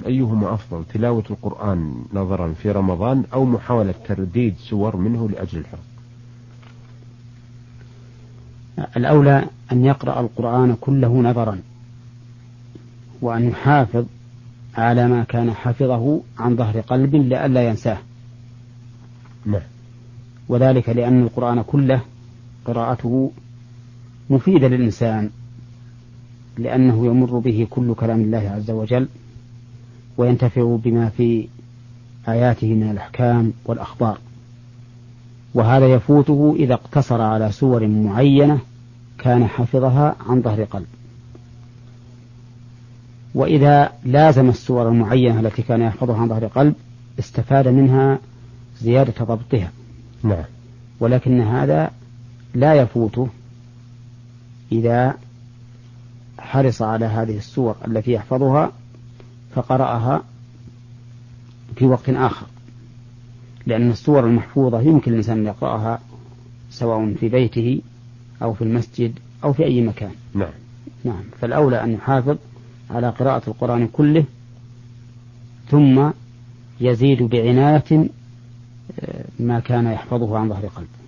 أيهما أفضل، تلاوة القرآن نظرا في رمضان أو محاولة ترديد سور منه لأجل الحفظ؟ الأولى أن يقرأ القرآن كله نظرا، وأن يحافظ على ما كان حفظه عن ظهر قلب لئلا ينساه. نعم. وذلك لأن القرآن كله قراءته مفيدة للإنسان، لأنه يمر به كل كلام الله عز وجل، وينتفع بما في آياته من الأحكام والأخبار، وهذا يفوته إذا اقتصر على سور معينة كان حفظها عن ظهر قلب. وإذا لازم السور المعينة التي كان يحفظها عن ظهر قلب استفاد منها زيادة ضبطها. نعم. ولكن هذا لا يفوته إذا حرص على هذه السور التي يحفظها فقرأها في وقت آخر، لأن السور المحفوظة يمكن الإنسان أن يقرأها سواء في بيته أو في المسجد أو في أي مكان. نعم. فالأولى أن يحافظ على قراءة القرآن كله، ثم يزيد بعناية ما كان يحفظه عن ظهر قلب.